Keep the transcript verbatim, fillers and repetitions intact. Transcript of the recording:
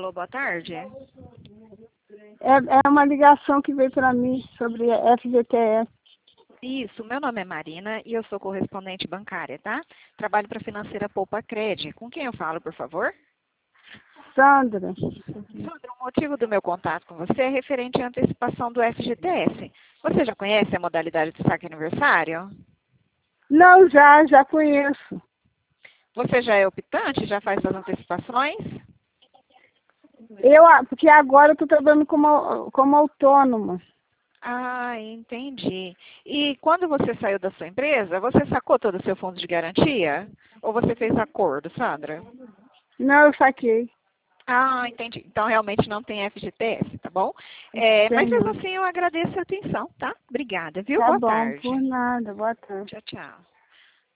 Alô, boa tarde. É, é uma ligação que veio para mim sobre F G T S. Isso, meu nome é Marina e eu sou correspondente bancária, tá? Trabalho para a financeira Poupa Cred. Com quem eu falo, por favor? Sandra. Sandra, o motivo do meu contato com você é referente à antecipação do F G T S. Você já conhece a modalidade de saque aniversário? Não, já, já conheço. Você já é optante? Já faz suas antecipações? Eu, porque agora eu estou trabalhando como, como autônoma. Ah, entendi. E quando você saiu da sua empresa, você sacou todo o seu fundo de garantia? Ou você fez acordo, Sandra? Não, eu saquei. Ah, entendi. Então realmente não tem F G T S, tá bom? É, Tem mas mesmo não. assim eu agradeço a atenção, tá? Obrigada, viu? Tá Boa bom, tarde. por nada. Boa tarde. Tchau, tchau.